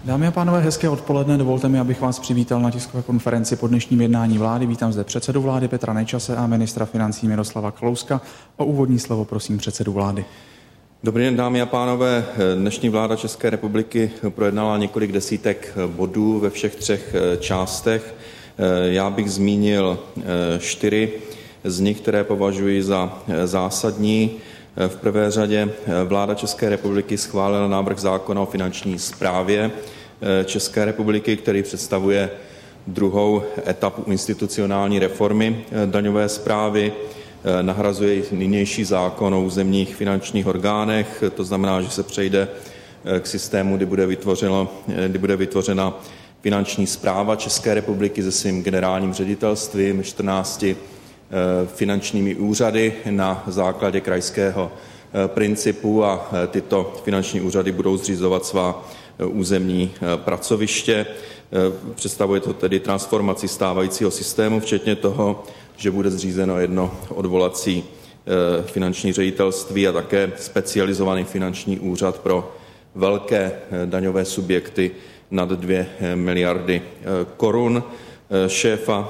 Dámy a pánové, hezké odpoledne. Dovolte mi, abych vás přivítal na tiskové konferenci po dnešním jednání vlády. Vítám zde předsedu vlády Petra Nečase a ministra financí Miroslava Kalouska. O úvodní slovo prosím předsedu vlády. Dobrý den, dámy a pánové. Dnešní vláda České republiky projednala několik desítek bodů ve všech třech částech. Já bych zmínil 4 z nich, které považuji za zásadní. V prvé řadě vláda České republiky schválila návrh zákona o finanční správě České republiky, který představuje druhou etapu institucionální reformy daňové správy. Nahrazuje nynější zákon o územních finančních orgánech, to znamená, že se přejde k systému, kdy bude vytvořena finanční správa České republiky se svým generálním ředitelstvím, 14 finančními úřady na základě krajského principu a tyto finanční úřady budou zřizovat svá územní pracoviště. Představuje to tedy transformaci stávajícího systému, včetně toho, že bude zřízeno jedno odvolací finanční ředitelství a také specializovaný finanční úřad pro velké daňové subjekty nad 2 miliardy korun. Šéfa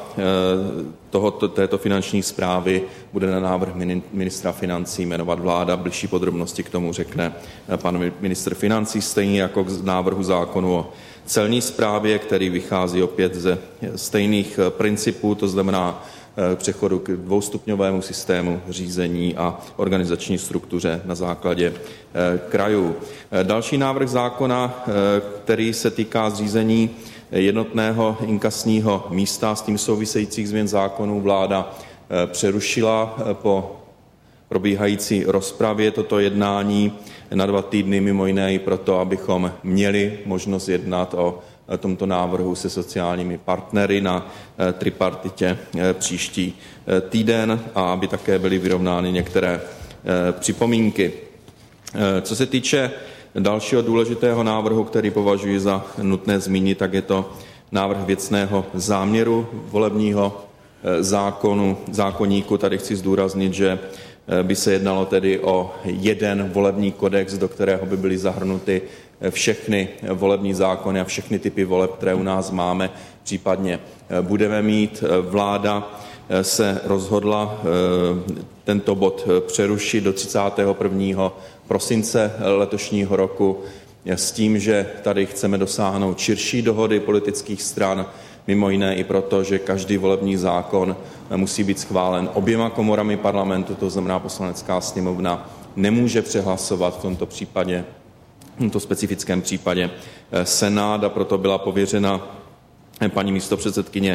této finanční správy bude na návrh ministra financí jmenovat vláda. Bližší podrobnosti k tomu řekne pan ministr financí, stejně jako k návrhu zákonu o celní správě, který vychází opět ze stejných principů, to znamená přechodu k dvoustupňovému systému řízení a organizační struktuře na základě krajů. Další návrh zákona, který se týká zřízení jednotného inkasního místa, s tím souvisejících změn zákonů, vláda přerušila po probíhající rozpravě toto jednání na 2 týdny, mimo jiné i proto, abychom měli možnost jednat o tomto návrhu se sociálními partnery na tripartitě příští týden a aby také byly vyrovnány některé připomínky. Co se týče dalšího důležitého návrhu, který považuji za nutné zmínit, tak je to návrh věcného záměru volebního zákoníku. Tady chci zdůraznit, že by se jednalo tedy o jeden volební kodex, do kterého by byly zahrnuty všechny volební zákony a všechny typy voleb, které u nás máme, případně budeme mít. Vláda se rozhodla tento bod přerušit do 31. prosince letošního roku s tím, že tady chceme dosáhnout širší dohody politických stran, mimo jiné i proto, že každý volební zákon musí být schválen oběma komorami parlamentu, to znamená Poslanecká sněmovna nemůže přehlasovat v tomto případě, v tomto specifickém případě Senát, a proto byla pověřena paní místopředsedkyně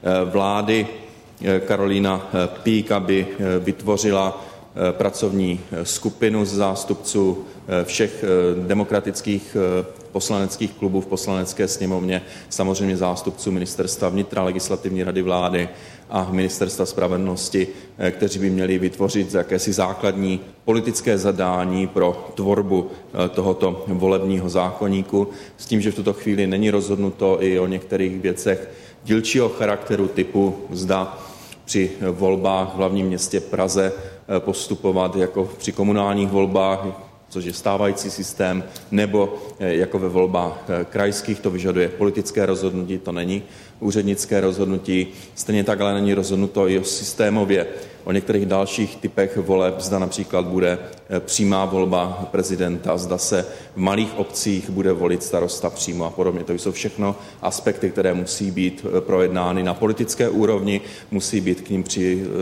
vlády Karolína Pík, aby vytvořila pracovní skupinu z zástupců všech demokratických poslaneckých klubů v Poslanecké sněmovně, samozřejmě zástupců Ministerstva vnitra, Legislativní rady vlády a Ministerstva spravedlnosti, kteří by měli vytvořit jakési základní politické zadání pro tvorbu tohoto volebního zákoníku, s tím, že v tuto chvíli není rozhodnuto i o některých věcech dílčího charakteru typu zda při volbách v hlavním městě Praze postupovat jako při komunálních volbách, což je stávající systém, nebo jako ve volbách krajských, to vyžaduje politické rozhodnutí, to není úřednické rozhodnutí. Stejně tak ale není rozhodnuto i systémově o některých dalších typech voleb, zda například bude přímá volba prezidenta, zda se v malých obcích bude volit starosta přímo a podobně. To jsou všechno aspekty, které musí být projednány na politické úrovni, musí být k ním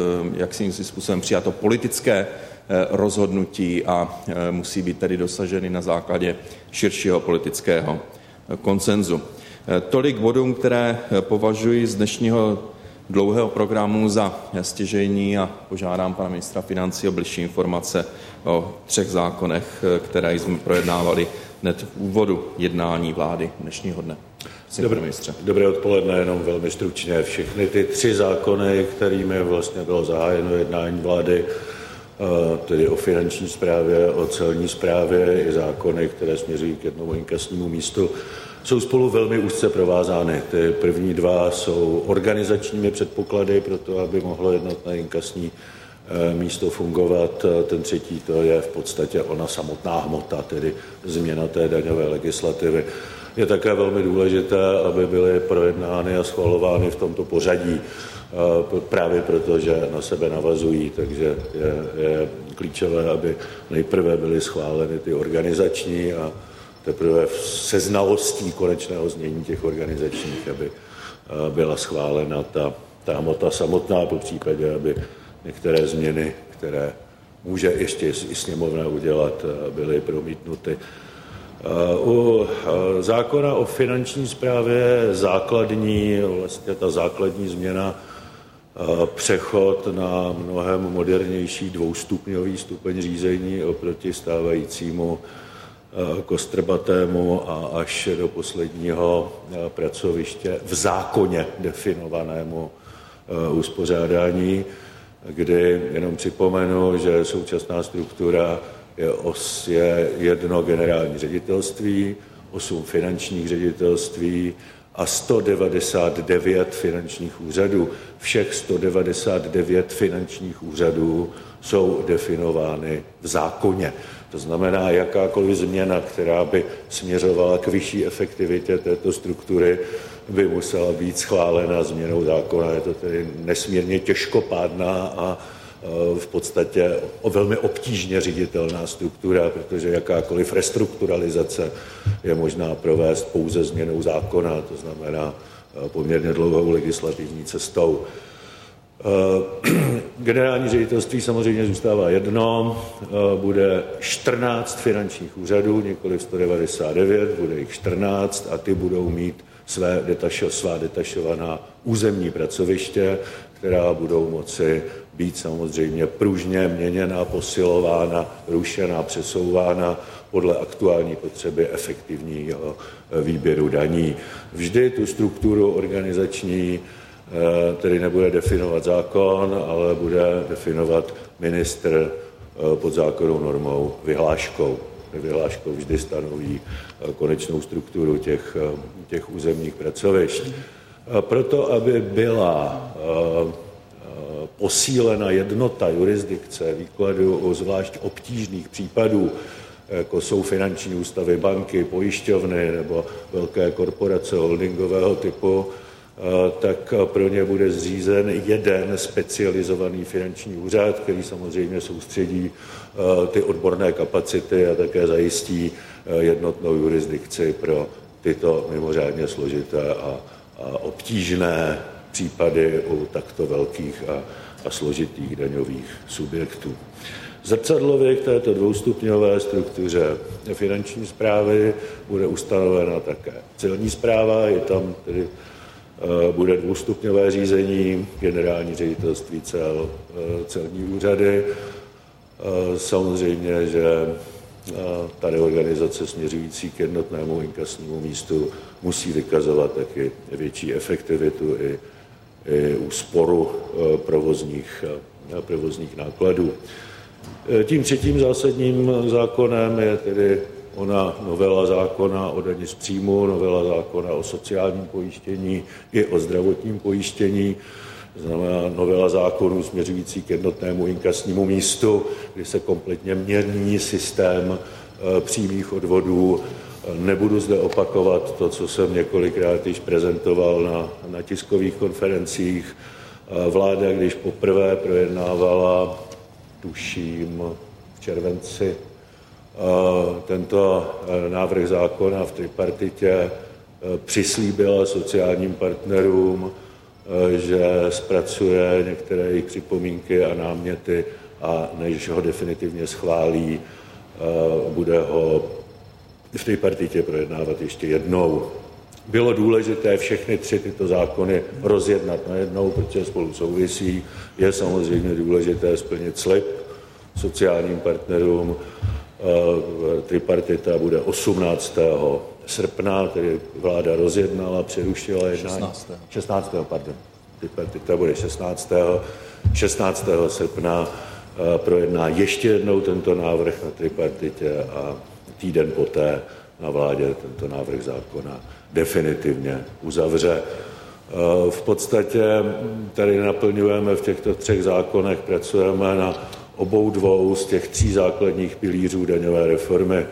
jakým způsobem přijato politické rozhodnutí a musí být tedy dosaženy na základě širšího politického konsenzu. Tolik bodům, které považuji z dnešního dlouhého programu za stěžejní, a požádám pana ministra financí o bližší informace o 3 zákonech, které jsme projednávali hned v úvodu jednání vlády dnešního dne. Dobré odpoledne, jenom velmi stručně. Všechny ty 3 zákony, kterými vlastně bylo zahájeno jednání vlády, tedy o finanční správě, o celní správě i zákony, které směřují k jednomu inkasnímu místu, jsou spolu velmi úzce provázány. Ty první 2 jsou organizačními předpoklady pro to, aby mohlo jednotné inkasní místo fungovat. Ten třetí, to je v podstatě ona samotná hmota, tedy změna té daňové legislativy. je také velmi důležité, aby byly projednány a schvalovány v tomto pořadí, právě proto, že na sebe navazují, takže je klíčové, aby nejprve byly schváleny ty organizační a teprve se znalostí konečného znění těch organizačních, aby byla schválena ta hmota samotná, po případě, aby některé změny, které může ještě i sněmovna udělat, byly promítnuty. U zákona o finanční správě vlastně ta základní změna, přechod na mnohem modernější dvoustupňový stupeň řízení oproti stávajícímu kostrbatému a až do posledního pracoviště v zákoně definovanému uspořádání, kdy jenom připomenu, že současná struktura je jedno generální ředitelství, 8 finančních ředitelství a 199 finančních úřadů. Všech 199 finančních úřadů jsou definovány v zákoně. To znamená, jakákoliv změna, která by směřovala k vyšší efektivitě této struktury, by musela být schválena změnou zákona. Je to tedy nesmírně těžkopádná a v podstatě velmi obtížně ředitelná struktura, protože jakákoliv restrukturalizace je možná provést pouze změnou zákona, to znamená poměrně dlouhou legislativní cestou. Generální ředitelství samozřejmě zůstává jedno, bude 14 finančních úřadů, nikoliv 199, bude jich 14 a ty budou mít svá detašovaná územní pracoviště, která budou moci být samozřejmě pružně měněna, posilována, rušena, přesouvána podle aktuální potřeby efektivního výběru daní. Vždy tu strukturu organizační tedy nebude definovat zákon, ale bude definovat ministr pod zákonnou normou vyhláškou. Vyhláškou vždy stanoví konečnou strukturu těch územních pracovišť. Proto, aby byla posílena jednota jurisdikce výkladu u zvlášť obtížných případů, jako jsou finanční ústavy, banky, pojišťovny nebo velké korporace holdingového typu, tak pro ně bude zřízen jeden specializovaný finanční úřad, který samozřejmě soustředí ty odborné kapacity a také zajistí jednotnou jurisdikci pro tyto mimořádně složité a obtížné případy u takto velkých a složitých daňových subjektů. Zrcadlově k této dvoustupňové struktuře finanční správy bude ustanovena také celní správa, je tam tedy bude dvoustupňové řízení, generální ředitelství celní úřady. Samozřejmě, že ta reorganizace směřující k jednotnému inkasnímu místu musí vykazovat taky větší efektivitu i úsporu provozních nákladů. Tím třetím zásadním zákonem je tedy ona novela zákona o dani z příjmu, novela zákona o sociálním pojištění i o zdravotním pojištění, to znamená novela zákonů směřující k jednotnému inkasnímu místu, kdy se kompletně mění systém přímých odvodů. Nebudu zde opakovat to, co jsem několikrát již prezentoval na tiskových konferencích. Vláda, když poprvé projednávala, tuším, v červenci, tento návrh zákona v tripartitě, přislíbila sociálním partnerům, že zpracuje některé jejich připomínky a náměty a než ho definitivně schválí, bude ho v tripartitě projednávat ještě jednou. Bylo důležité všechny 3 tyto zákony rozjednat najednou, protože spolu souvisí. Je samozřejmě důležité splnit slib sociálním partnerům. Tripartita bude 18. srpna, tedy vláda rozjednala, přerušila jednání. 16. Tripartita bude 16. srpna projedná ještě jednou tento návrh na tripartitě a týden poté na vládě tento návrh zákona definitivně uzavře. V podstatě tady naplňujeme v těchto 3 zákonech, pracujeme na obou dvou z těch 3 základních pilířů daňové reformy.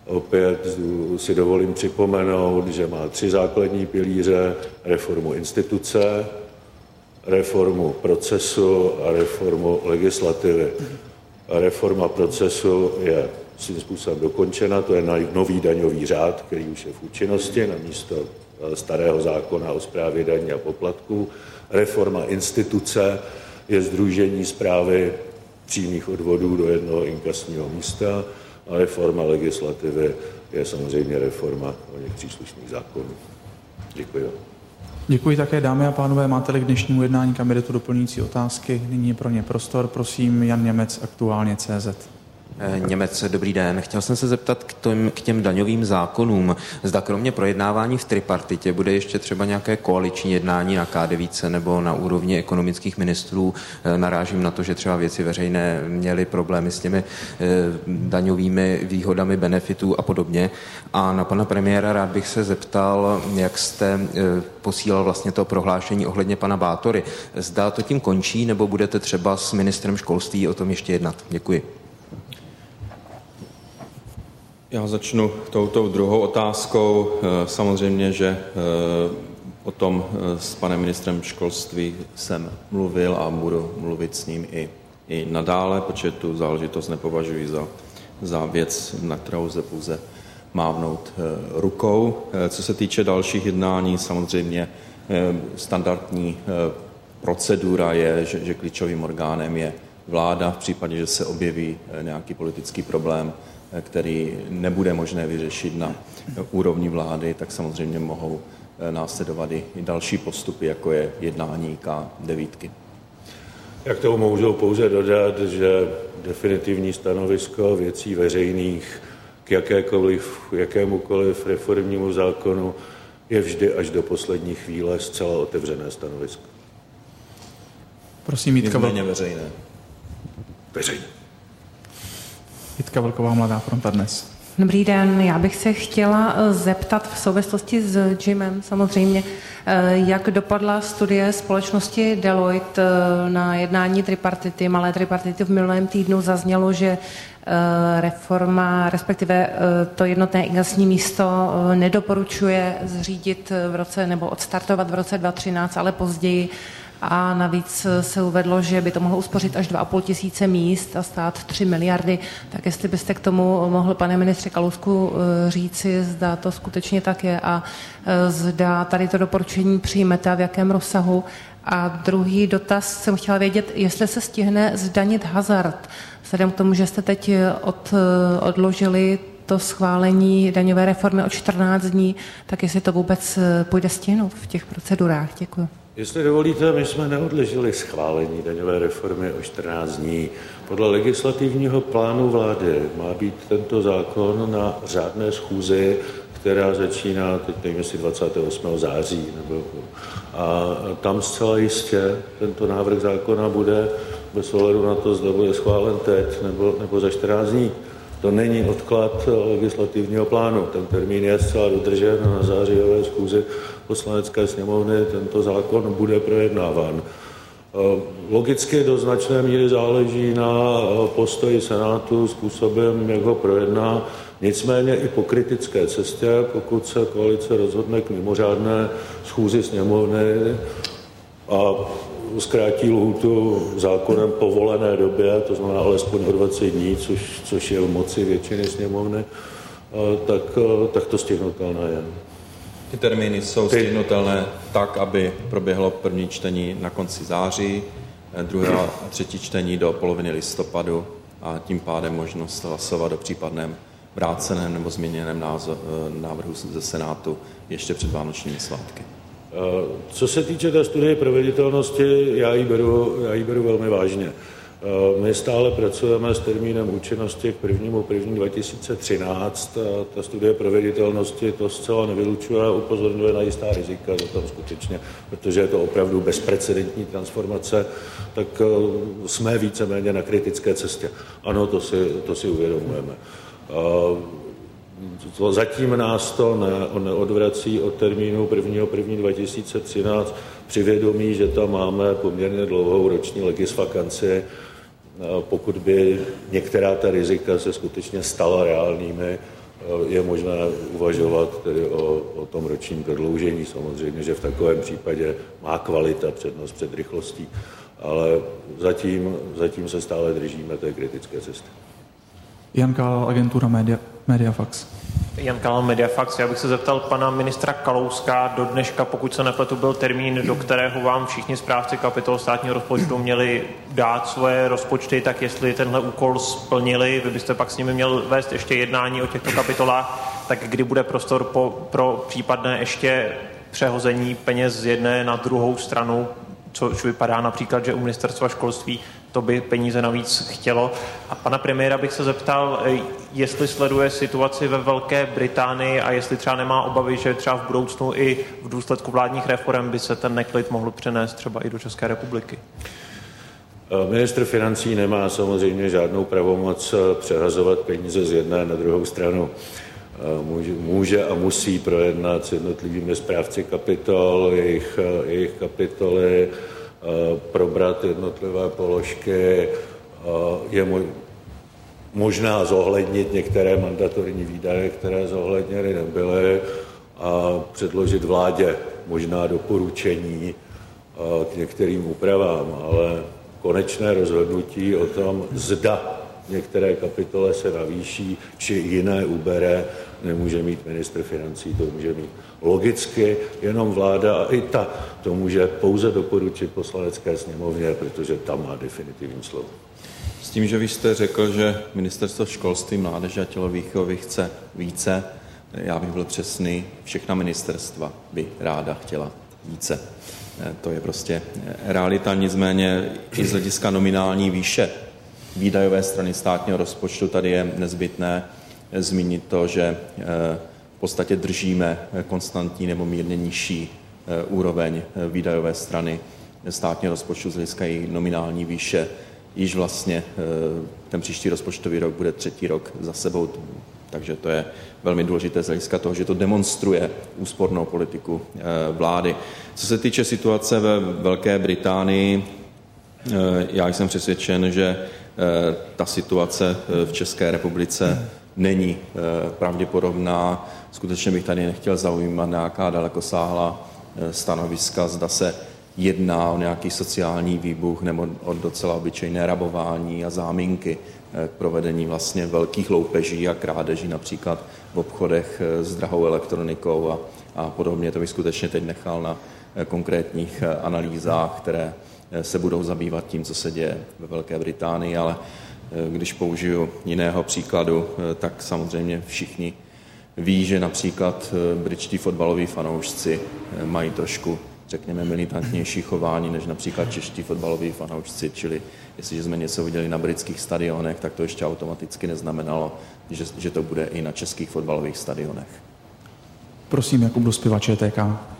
Opět si dovolím připomenout, že má 3 základní pilíře: reformu instituce, reformu procesu a reformu legislativy. A reforma procesu je svým způsobem dokončena, to je nový daňový řád, který už je v účinnosti namísto starého zákona o správě daní a poplatků. Reforma instituce je sdružení správy přímých odvodů do jednoho inkasního místa a reforma legislativy je samozřejmě reforma o něch příslušných zákonů. Děkuji. Děkuji také, dámy a pánové. Máte-li k dnešnímu jednání kabinetu doplňující otázky? Nyní je pro ně prostor. Prosím, Jan Němec, Aktuálně.cz. Němec, dobrý den. Chtěl jsem se zeptat k těm daňovým zákonům. Zda kromě projednávání v tripartitě bude ještě třeba nějaké koaliční jednání na K9 nebo na úrovni ekonomických ministrů. Narážím na to, že třeba Věci veřejné měly problémy s těmi daňovými výhodami benefitů a podobně. A na pana premiéra rád bych se zeptal, jak jste posílal vlastně to prohlášení ohledně pana Bátory. Zda to tím končí, nebo budete třeba s ministrem školství o tom ještě jednat? Děkuji. Já začnu touto druhou otázkou. Samozřejmě, že o tom s panem ministrem školství jsem mluvil a budu mluvit s ním i nadále, protože tu záležitost nepovažuji za věc, na kterou lze pouze mávnout rukou. Co se týče dalších jednání, samozřejmě standardní procedura je, že klíčovým orgánem je vláda. V případě, že se objeví nějaký politický problém, který nebude možné vyřešit na úrovni vlády, tak samozřejmě mohou následovat i další postupy, jako je jednání K9. Jak tomu můžu pouze dodat, že definitivní stanovisko Věcí veřejných k jakémukoliv reformnímu zákonu je vždy až do poslední chvíle zcela otevřené stanovisko. Prosím, Jitka veřejné. Veřejné. Jitka Vlková, Mladá fronta dnes. Dobrý den, já bych se chtěla zeptat v souvislosti s JIMem samozřejmě, jak dopadla studie společnosti Deloitte na jednání tripartity, malé tripartity v minulém týdnu zaznělo, že reforma, respektive to jednotné inkasní místo nedoporučuje zřídit v roce nebo odstartovat v roce 2013, ale později. A navíc se uvedlo, že by to mohlo uspořit až 2 500 míst a stát 3 miliardy. Tak jestli byste k tomu mohl, pane ministře Kalousku, říci, zda to skutečně tak je a zda tady to doporučení přijmete a v jakém rozsahu. A druhý dotaz jsem chtěla vědět, jestli se stihne zdanit hazard. Vzhledem k tomu, že jste teď odložili to schválení daňové reformy o 14 dní, tak jestli to vůbec půjde stihnout v těch procedurách. Děkuji. Jestli dovolíte, my jsme neodložili schválení daňové reformy o 14 dní. Podle legislativního plánu vlády má být tento zákon na řádné schůzi, která začíná, teď nevím, jestli 28. září, a tam zcela jistě tento návrh zákona bude bez ohledu na to, zda bude schválen teď nebo za 14 dní. To není odklad legislativního plánu. Ten termín je zcela dodržen a na zářijové schůzi Poslanecké sněmovny tento zákon bude projednáván. Logicky do značné míry záleží na postoji Senátu způsobem, jak ho projedná. Nicméně i po kritické cestě, pokud se koalice rozhodne k mimořádné schůzi sněmovny a zkrátí lhůtu zákonem povolené době, to znamená alespoň o 20 dní, což je v moci většiny sněmovny, tak to stihnutelné je. Ty termíny jsou stihnutelné tak, aby proběhlo první čtení na konci září, druhé a třetí čtení do poloviny listopadu a tím pádem možnost hlasovat o případném vráceném nebo změněném návrhu ze Senátu ještě před vánočními svátky. Co se týče té studie proveditelnosti, já ji beru velmi vážně. My stále pracujeme s termínem účinnosti k 1.1.2013. Ta studie proveditelnosti to zcela nevylučuje a upozorňuje na jistá rizika za tam skutečně, protože je to opravdu bezprecedentní transformace, tak jsme víceméně na kritické cestě. Ano, to si uvědomujeme. Zatím nás to neodvrací od termínu 1.1.2013 při vědomí, že tam máme poměrně dlouhou roční legisvakanci. Pokud by některá ta rizika se skutečně stala reálnými, je možné uvažovat tedy o tom ročním prodloužení. Samozřejmě, že v takovém případě má kvalita přednost před rychlostí, ale zatím se stále držíme té kritické cesty. Jan Kálal, agentura Mediafax. Jan Kálal, Mediafax. Já bych se zeptal pana ministra Kalouska. Do dneška, pokud se nepletu, byl termín, do kterého vám všichni správci kapitol státního rozpočtu měli dát svoje rozpočty, tak jestli tenhle úkol splnili, vy byste pak s nimi měl vést ještě jednání o těchto kapitolách, tak kdy bude prostor pro případné ještě přehození peněz z jedné na druhou stranu, což vypadá například, že u ministerstva školství to by peníze navíc chtělo. A pana premiéra bych se zeptal, jestli sleduje situaci ve Velké Británii a jestli třeba nemá obavy, že třeba v budoucnu i v důsledku vládních reform by se ten neklid mohl přenést třeba i do České republiky. Ministr financí nemá samozřejmě žádnou pravomoc přehazovat peníze z jedné na druhou stranu. Může a musí projednat s jednotlivými správci kapitol, jejich kapitoly, probrat jednotlivé položky, je možná zohlednit některé mandatorní výdaje, které zohledněny nebyly, a předložit vládě možná doporučení k některým úpravám, ale konečné rozhodnutí o tom, zda některé kapitole se navýší, či jiné ubere, nemůže mít ministr financí, to může mít logicky jenom vláda a i ta to může pouze doporučit Poslanecké sněmovně, protože tam má definitivní slovo. S tím, že vy jste řekl, že ministerstvo školství, mládeže a tělovýchovy chce více, já bych byl přesný, všechna ministerstva by ráda chtěla více. To je prostě realita, nicméně i z hlediska nominální výše výdajové strany státního rozpočtu tady je nezbytné zmínit to, že v podstatě držíme konstantní nebo mírně nižší úroveň výdajové strany státního rozpočtu z hlediska její nominální výše. Již vlastně ten příští rozpočtový rok bude 3. rok za sebou, takže to je velmi důležité z hlediska toho, že to demonstruje úspornou politiku vlády. Co se týče situace ve Velké Británii, já jsem přesvědčen, že ta situace v České republice není pravděpodobná. Skutečně bych tady nechtěl zaujímat nějaká dalekosáhlá stanoviska, zda se jedná o nějaký sociální výbuch nebo o docela obyčejné rabování a záminky k provedení vlastně velkých loupeží a krádeží například v obchodech s drahou elektronikou a podobně. To bych skutečně teď nechal na konkrétních analýzách, které se budou zabývat tím, co se děje ve Velké Británii, ale když použiju jiného příkladu, tak samozřejmě všichni ví, že například britští fotbaloví fanoušci mají trošku, řekněme, militantnější chování než například čeští fotbaloví fanoušci, čili jestliže jsme něco viděli na britských stadionech, tak to ještě automaticky neznamenalo, že to bude i na českých fotbalových stadionech. Prosím, Jakub Dospiva, ČTK.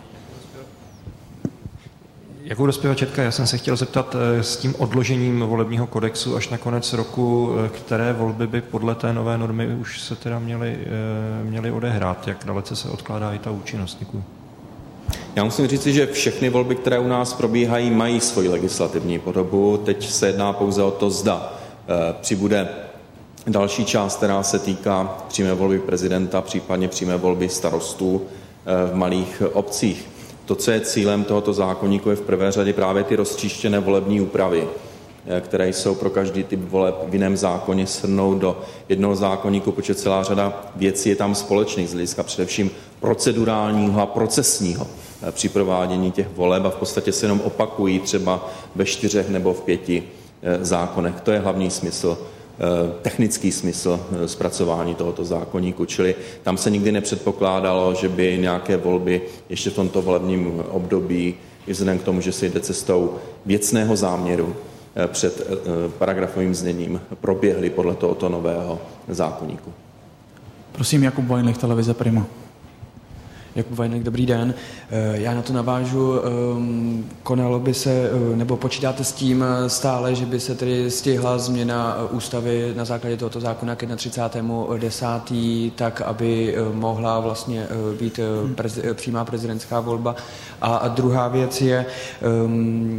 Jakub Dospiva, ČTK, já jsem se chtěl zeptat s tím odložením volebního kodexu až na konec roku, které volby by podle té nové normy už se teda měly odehrát, jak dalece se odkládá i ta účinnost? Děkuji. Já musím říci, že všechny volby, které u nás probíhají, mají svoji legislativní podobu. Teď se jedná pouze o to, zda přibude další část, která se týká přímé volby prezidenta, případně přímé volby starostů v malých obcích. To, co je cílem tohoto zákoníku, je v prvé řadě právě ty roztříštěné volební úpravy, které jsou pro každý typ voleb v jiném zákoně, shrnout do jednoho zákoníku, protože celá řada věcí je tam společných, z hlediska především procedurálního a procesního při provádění těch voleb a v podstatě se jenom opakují třeba ve 4 nebo v 5 zákonech. To je hlavní smysl, technický smysl zpracování tohoto zákoníku, čili tam se nikdy nepředpokládalo, že by nějaké volby ještě v tomto volebním období, i vzhledem k tomu, že se jde cestou věcného záměru před paragrafovým zněním, proběhly podle tohoto nového zákoníku. Prosím, Jakub Vajnlich, televize Prima. Jakub Vajnlich, dobrý den. Já na to navážu. Konalo by se, nebo počítáte s tím stále, že by se tedy stihla změna ústavy na základě tohoto zákona k 31.10., tak aby mohla vlastně být přímá prezidentská volba. A druhá věc je,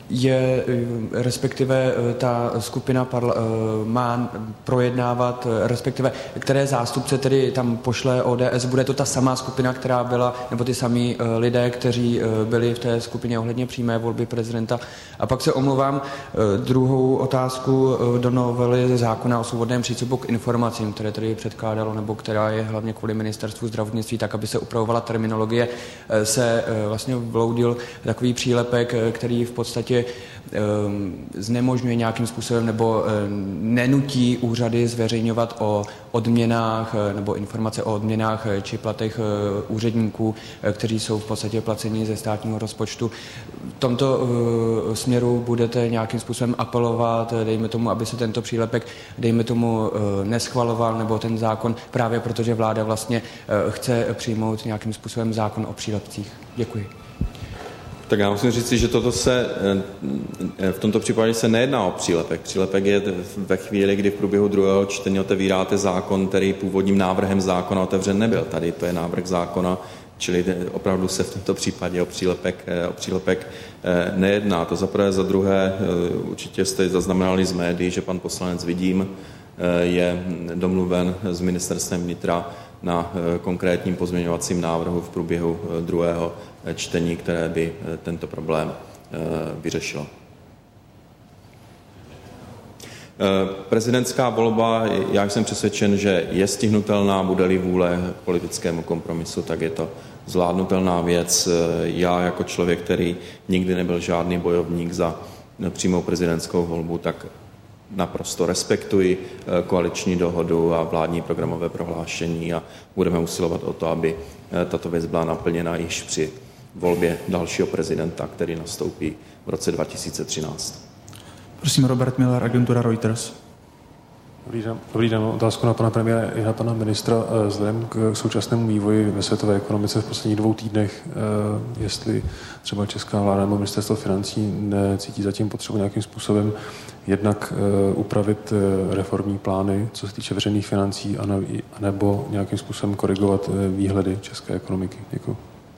je, respektive ta skupina má projednávat, respektive které zástupce tedy tam pošle ODS, bude to ta samá skupina, která byla, nebo ty samý lidé, kteří byli v té skupině ohledně přímé volby prezidenta. A pak se omlouvám, druhou otázku do novely zákona o svobodném přístupu k informacím, které tedy předkládalo, nebo která je hlavně kvůli ministerstvu zdravotnictví, tak, aby se upravovala terminologie, se vlastně vloudil takový přílepek, který v podstatě znemožňuje nějakým způsobem nebo nenutí úřady zveřejňovat o odměnách nebo informace o odměnách či platech úředníků, kteří jsou v podstatě placeni ze státního rozpočtu. V tomto směru budete nějakým způsobem apelovat, dejme tomu, aby se tento přílepek, dejme tomu, neschvaloval, nebo ten zákon, právě protože vláda vlastně chce přijmout nějakým způsobem zákon o přílepcích. Děkuji. Tak já musím říct, že v tomto případě se nejedná o přílepek. Přílepek je ve chvíli, kdy v průběhu druhého čtení otevíráte zákon, který původním návrhem zákona otevřen nebyl. Tady to je návrh zákona, čili opravdu se v tomto případě o přílepek nejedná. To za prvé, za druhé, určitě jste zaznamenali z médií, že pan poslanec Vidím je domluven s ministerstvem vnitra na konkrétním pozměňovacím návrhu v průběhu druhého čtení, které by tento problém vyřešilo. Prezidentská volba, já jsem přesvědčen, že je stihnutelná, bude-li vůle k politickému kompromisu, tak je to zvládnutelná věc. Já jako člověk, který nikdy nebyl žádný bojovník za přímou prezidentskou volbu, tak naprosto respektuji koaliční dohodu a vládní programové prohlášení a budeme usilovat o to, aby tato věc byla naplněna již při volbě dalšího prezidenta, který nastoupí v roce 2013. Prosím, Robert Miller, agentura Reuters. Dobrý den, otázku na pana premiéra i na pana ministra. Vzhledem k současnému vývoji ve světové ekonomice v posledních 2 týdnech, jestli třeba česká vláda nebo ministerstvo financí necítí zatím potřebu nějakým způsobem jednak upravit reformní plány, co se týče veřejných financí, anebo nějakým způsobem korigovat výhledy české ekonomiky. Děkuji.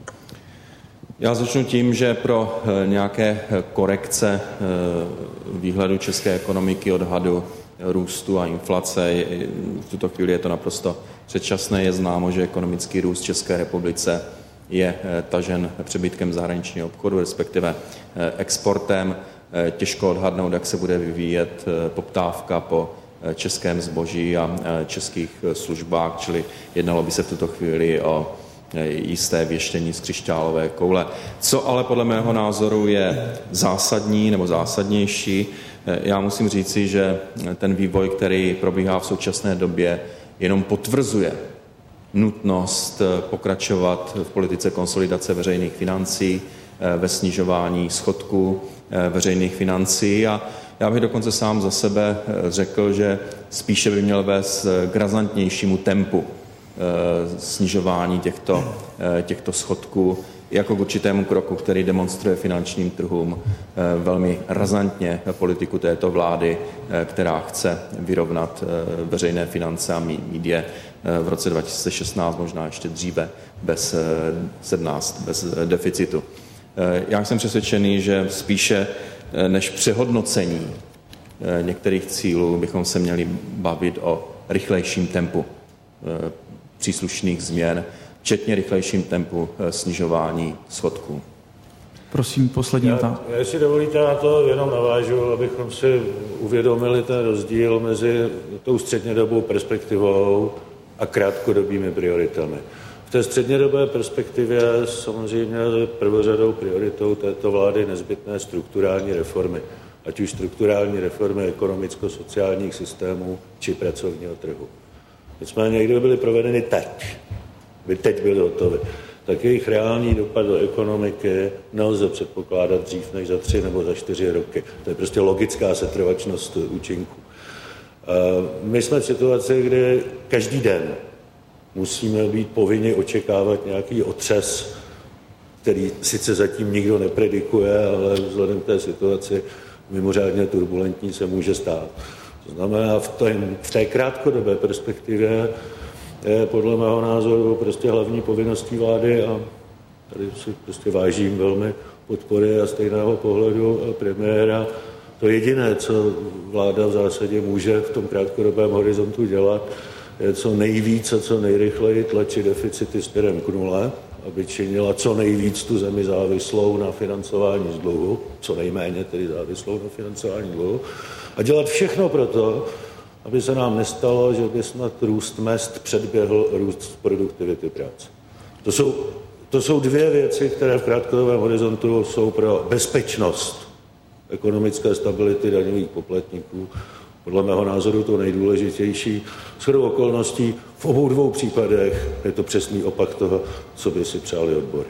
Já začnu tím, že pro nějaké korekce výhledu české ekonomiky, odhadu růstu a inflace, v tuto chvíli je to naprosto předčasné. Je známo, že ekonomický růst České republice je tažen přebytkem zahraničního obchodu, respektive exportem. Těžko odhadnout, jak se bude vyvíjet poptávka po českém zboží a českých službách, čili jednalo by se v tuto chvíli o jisté věštění z křišťálové koule. Co ale podle mého názoru je zásadní nebo zásadnější, já musím říci, že ten vývoj, který probíhá v současné době, jenom potvrzuje nutnost pokračovat v politice konsolidace veřejných financí, ve snižování schodku veřejných financí a já bych dokonce sám za sebe řekl, že spíše by měl vést k razantnějšímu tempu snižování těchto schodků jako k určitému kroku, který demonstruje finančním trhům velmi razantně politiku této vlády, která chce vyrovnat veřejné finance a mít je v roce 2016, možná ještě dříve, bez deficitu. Já jsem přesvědčený, že spíše než přehodnocení některých cílů bychom se měli bavit o rychlejším tempu příslušných změn, včetně rychlejším tempu snižování schodků. Prosím, poslední otázka. Já si dovolíte, na to jenom navážu, abychom si uvědomili ten rozdíl mezi tou střednědobou perspektivou a krátkodobými prioritami. V té střednědobé perspektivě samozřejmě prvořadou prioritou této vlády nezbytné strukturální reformy, ať už strukturální reformy ekonomicko-sociálních systémů či pracovního trhu. Nicméně, kdyby byly provedeny teď byly hotové, tak jejich reálný dopad do ekonomiky nelze předpokládat dřív než za 3 nebo za 4 roky. To je prostě logická setrvačnost účinku. My jsme v situaci, kdy každý den musíme být povinni očekávat nějaký otřes, který sice zatím nikdo nepredikuje, ale vzhledem k té situaci mimořádně turbulentní se může stát. To znamená, v té krátkodobé perspektivě je podle mého názoru prostě hlavní povinností vlády a tady si prostě vážím velmi podpory a stejného pohledu premiéra. To jediné, co vláda v zásadě může v tom krátkodobém horizontu dělat, je co nejvíc a co nejrychleji tlačit deficity směrem k nule, aby činila co nejvíc tu zemi závislou na financování z dluhu, co nejméně tedy závislou na financování dluhu, a dělat všechno pro to, aby se nám nestalo, že by snad růst mezd předběhl růst produktivity práce. To jsou dvě věci, které v krátkodobém horizontu jsou pro bezpečnost ekonomické stability daňových poplatníků podle mého názoru to nejdůležitější. Shodou okolností v obou dvou případech je to přesný opak toho, co by si přáli odbory.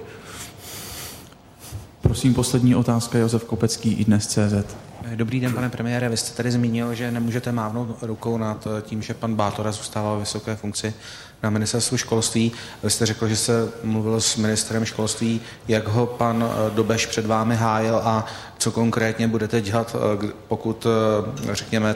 Prosím, poslední otázka, Josef Kopecký, iDnes.cz. Dobrý den, pane premiére. Vy jste tady zmínil, že nemůžete mávnout rukou nad tím, že pan Bátora zůstává v vysoké funkci na ministerstvu školství. Vy jste řekl, že se mluvil s ministrem školství, jak ho pan Dobeš před vámi hájil a co konkrétně budete dělat, pokud, řekněme,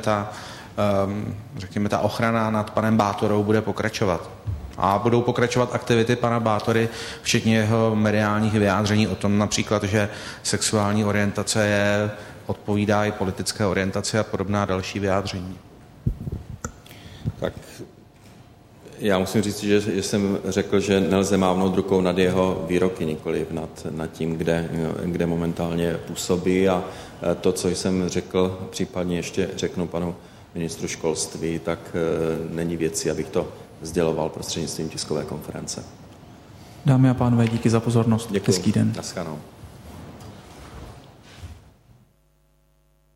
ta ochrana nad panem Bátorou bude pokračovat. A budou pokračovat aktivity pana Bátory, včetně jeho mediálních vyjádření o tom například, že sexuální orientace odpovídá i politické orientaci a podobná další vyjádření. Tak já musím říct, že jsem řekl, že nelze mávnout rukou nad jeho výroky, nikoliv nad tím, kde momentálně působí, a to, co jsem řekl, případně ještě řeknu panu ministru školství, tak není věcí, abych to sděloval prostřednictvím tiskové konference. Dámy a pánové, díky za pozornost. Děkuji. Hezký den. Naschledanou.